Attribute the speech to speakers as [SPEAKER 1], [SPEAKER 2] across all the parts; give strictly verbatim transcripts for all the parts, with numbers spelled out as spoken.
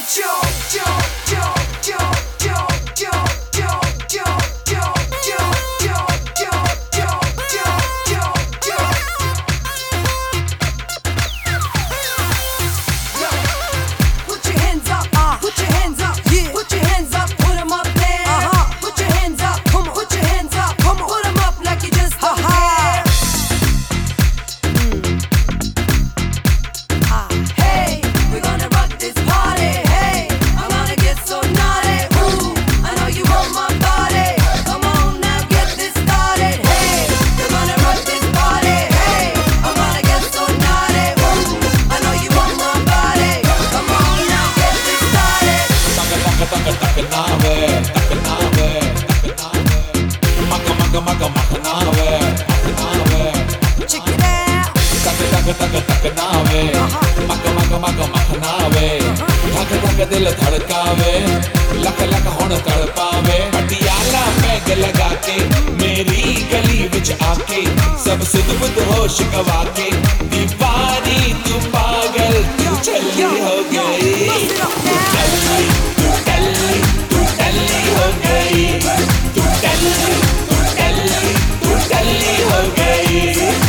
[SPEAKER 1] दिल धड़कावे लख लख हुण तड़पावे पटियाला पैग लगा के मेरी गली विच आके सब सुध बुध होश गवा के दीवानी तू पागल तू चली हो गई तू टल्ली तू टल्ली तू टल्ली हो गई तू टल्ली तू टल्ली तू टल्ली हो गई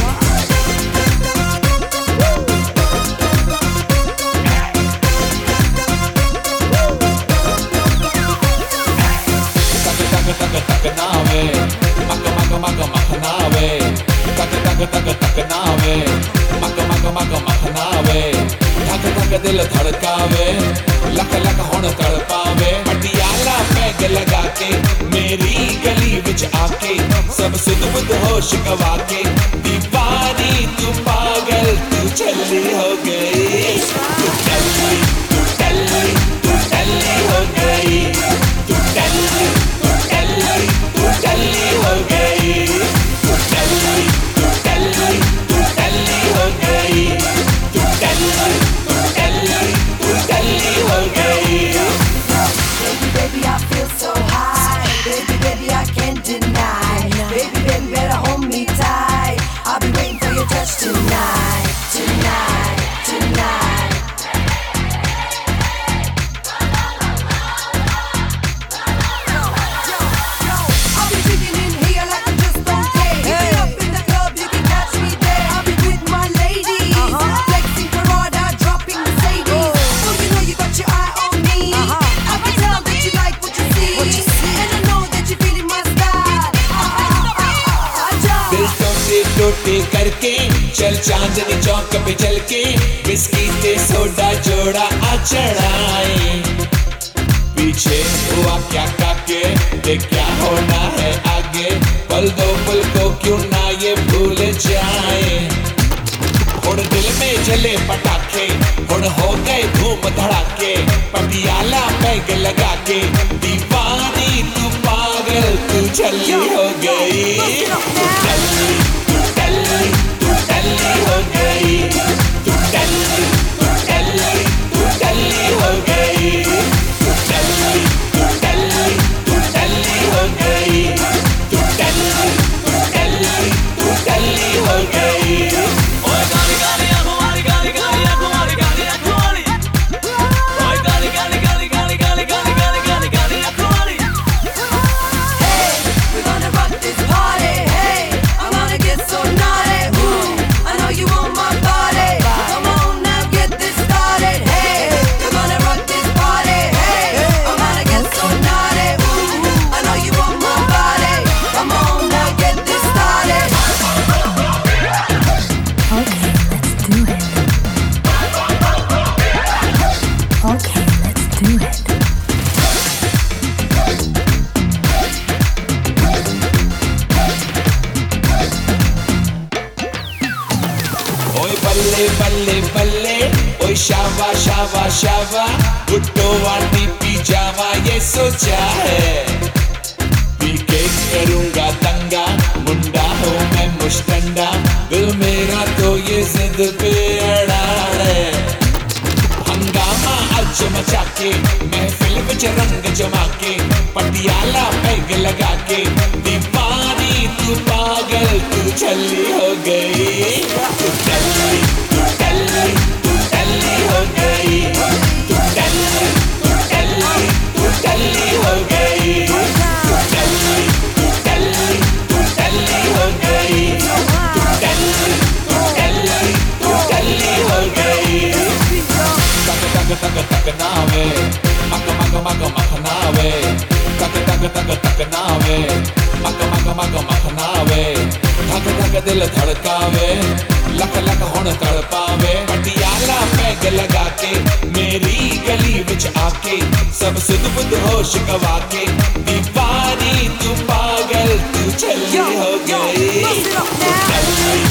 [SPEAKER 1] तक तक नावे मक मक मक मक नावे तक तक तक तक नावे मक मक मक मक नावे धक धक दिल धड़कावे लख लख हुण तड़पावे पटियाला पैग लगा के मेरी गली विच आके सब सुध बुध होश गवा के दीवानी तू पागल तू चली हो गई तू टल्ली तू टल्ली तू टल्ली हो गई तू टल्ली तू टल्ली हो गई तू टल्ली तू टल्ली तू टल्ली हो गई तू टल्ली तू टल्ली तू टल्ली हो गई
[SPEAKER 2] Baby, baby, I feel so high. Baby, baby, I can't deny. Baby, baby, better hold me tight. I'll be waiting for your touch tonight, tonight, tonight.
[SPEAKER 1] टोटे करके चल चांदनी चौक पे चल के बिस्की ते सोडा जोड़ा आ चढ़ाए पीछे हुआ क्या काके ये क्या होना है आगे पल दो पल को क्यों ना ये भूल जाए हुण दिल में जले पटाखे हुण हो गए धूम धड़ाके पटियाला पैग लगा के दीवानी तू पागल तू चली हो गई तू टल्ली तू टल्ली तू टल्ली हो गई तू टल्ली तू टल्ली तू टल्ली हो गई तू टल्ली तू टल्ली तू टल्ली हो गई तू टल्ली तू टल्ली तू टल्ली हो गई ओए गाली गाली हमारी गाली गाली हमारी गाली हमारी ओए गाली गाली गाली गाली गाली गाली गाली गाली गाली हमारी
[SPEAKER 2] Hey, we're gonna rock this party. Hey, I'm gonna get so naughty. Ooh, I know you want my body. Come on now, get this started. Hey, we're gonna rock this party. Hey, I'm gonna get so naughty. Ooh, I know you want my body. Come on now, get this started.
[SPEAKER 3] Okay, let's do it. Okay, let's do it.
[SPEAKER 1] ओए बल्ले बल्ले बल्ले ओए शावा शावा शावा गुड्डो वाटी P जावा ये सोचा है P के करूंगा दंगा मुंडा हो मैं मुश्तंडा दिल मेरा तो ये जिद पे अड़ा है हंगामा आज मचा के महफिल विच रंग जमा के पटियाला पैग लगा के दीवानी तू पागल तू चली हो गई तू टल्ली तू टल्ली तू टल्ली हो गई तू टल्ली तक तक नावे, मक मक मक मक नावे, तक तक तक तक नावे, मक मक मक मक नावे, धक धक दिल धड़कावे, लख लख हुण तड़पावे। पटियाला पैग लगा के मेरी गली विच आके सब सुध बुध होश गवा के, दीवानी तू पागल तू छल्ली हो गई।